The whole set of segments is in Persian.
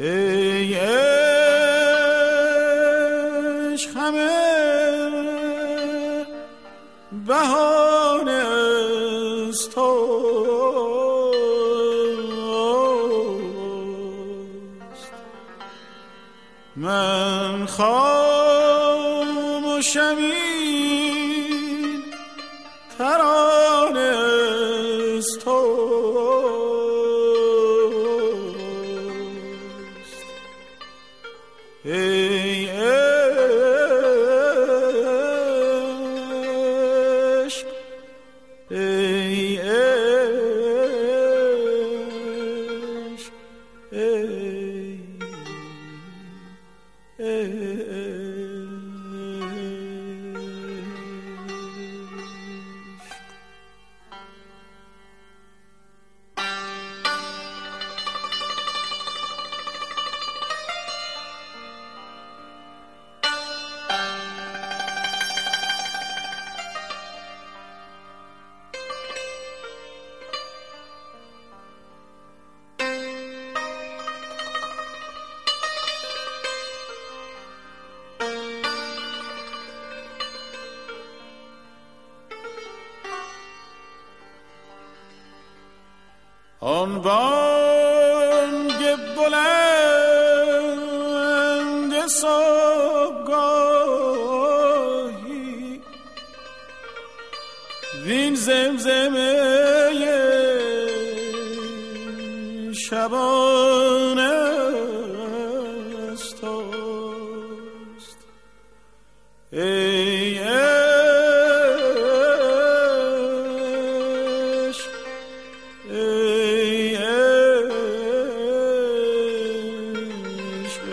ای عشق همه بهانه است توست. من خاموشم این ترانه است توست. ای عشق، ای عشق، ای آن بانگ بلند صبحگاهی وین زمزمه شبانه است توست. ای عشق، ای عشق،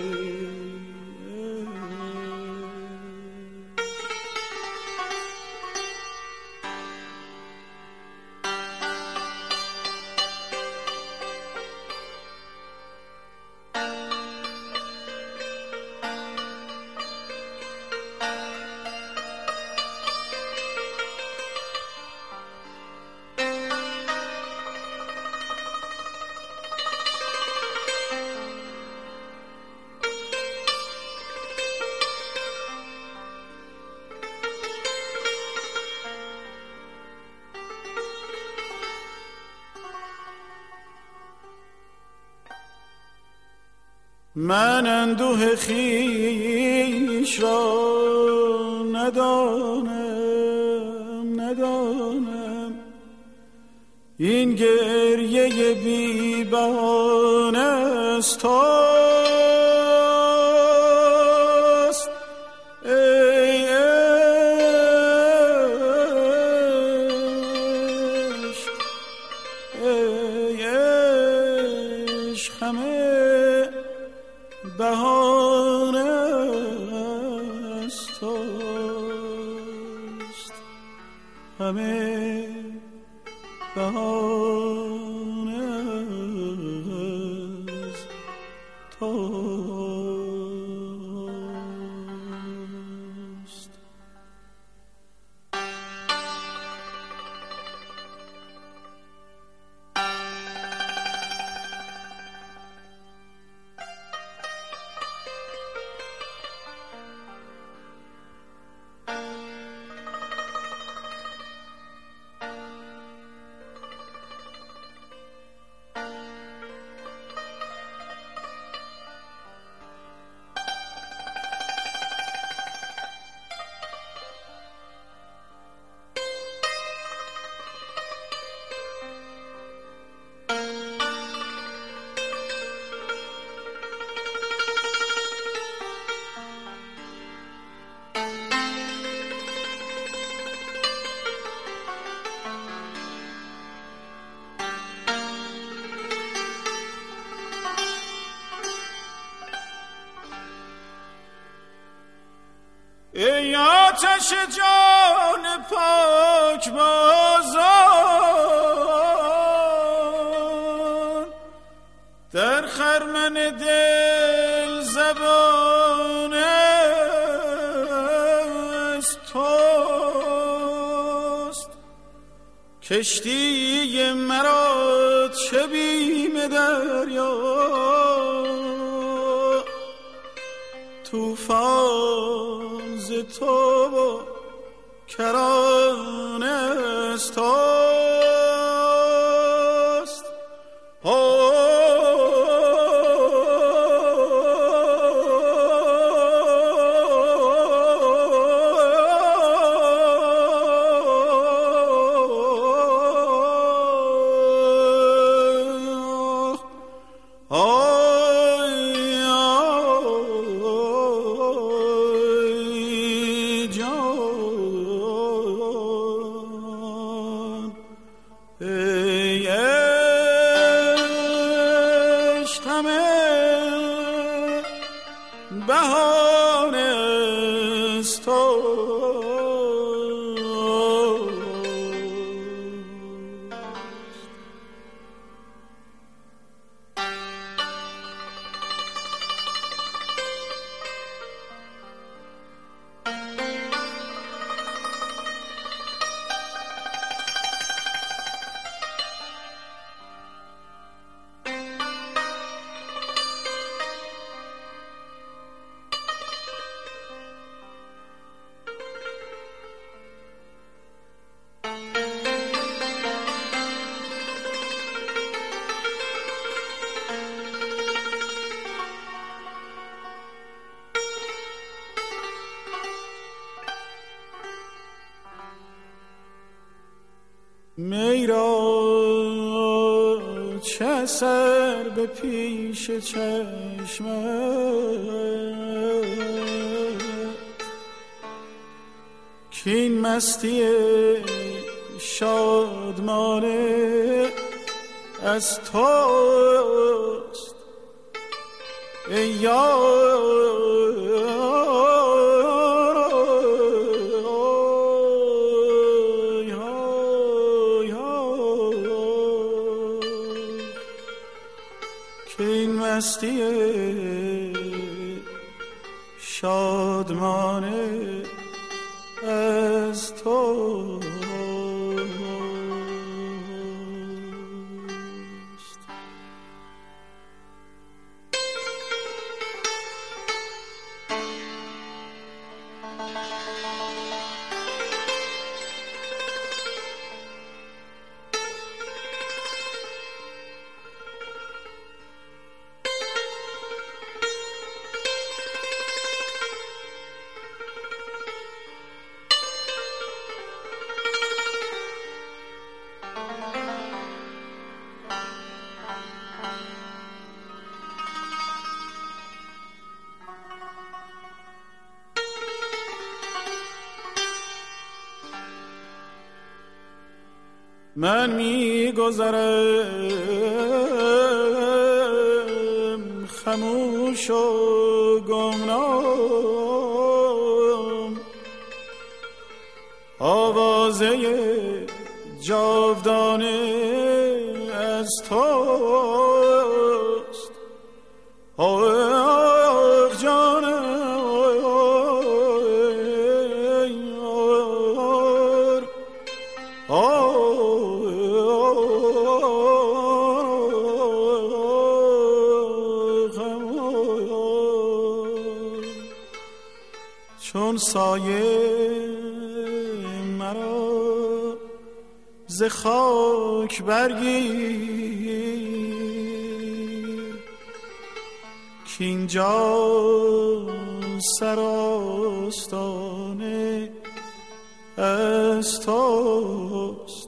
من اندوه خویش را ندانم این گریه بی بهانه است توست. ای عشق، ای عشق، همه بهانه است توست. همه بهانه است توست. ای آتش جان پاک بازان در خرمن دل زبان است توست. کشتی مرا چه بیم دریا طوفان ز تو و کرانه از توست. میرا چه سر به پیش چشمت، کین مستی شادمانه از توست. ای یار مستی شادمانه از تو. من می‌گذرم خموش و گمنام، آوازه جاودانه از توست. آه جانم چون سایه مرا ز خاک برگیر، کینجا سراستانه از توست.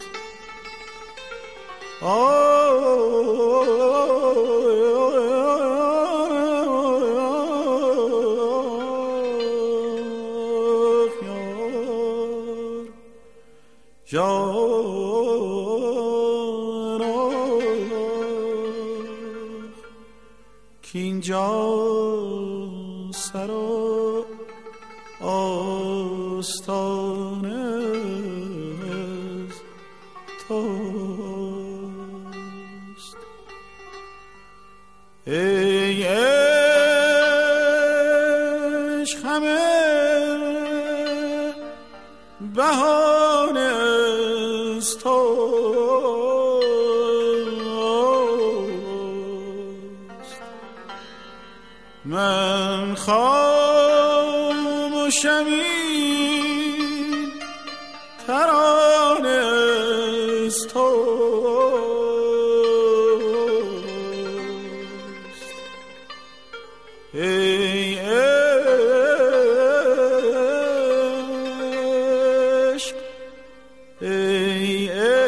کینجا سرا آستانه از توست. ای عشق همه بهانه از توست. من ترانه است ای عشق ای عشق